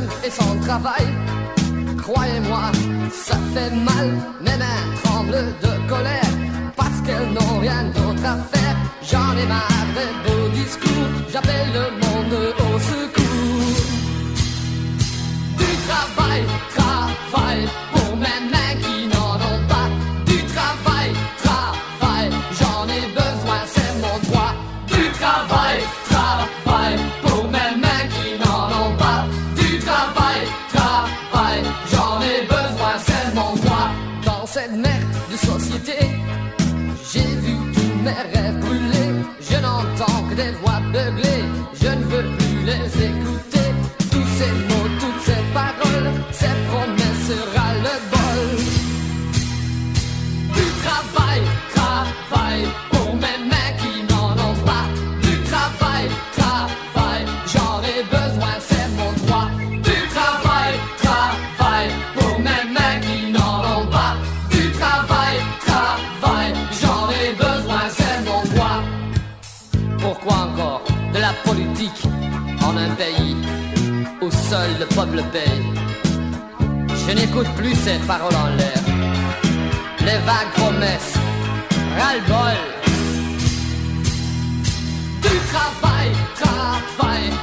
seul et sans travail. Croyez-moi, ça fait mal, mes mains tremblent de colère, parce qu'elles n'ont rien d'autre à faire. J'en ai marre des beaux discours, j'appelle le monde au secours. Du travail, travail, pour mes mains qui n'en ont pas. Du travail, travail, j'en ai besoin, c'est mon droit. Du travail, travail, pour mes mains qui n'en ont pas. Du travail, travail, j'en ai besoin, c'est mon droit. Dans cette merde de société, j'ai vu tous mes rêves brûler. Je n'entends que des voix beugler, je ne veux plus les écouter. Tous ces mots, toutes ces paroles, ces promesses ras le bol. Du travail, travail, pour mes mains qui n'en ont pas. Du travail, travail, j'en ai besoin, c'est mon droit. Du travail, travail, pour mes mains qui n'en ont pas. Du travail, travail, j'en ai besoin, c'est mon droit. Pourquoi encore de la politique en un pays où seul le peuple paye? Je n'écoute plus ces paroles en l'air, les vagues promesses, ras-le-bol. Du travail, travail,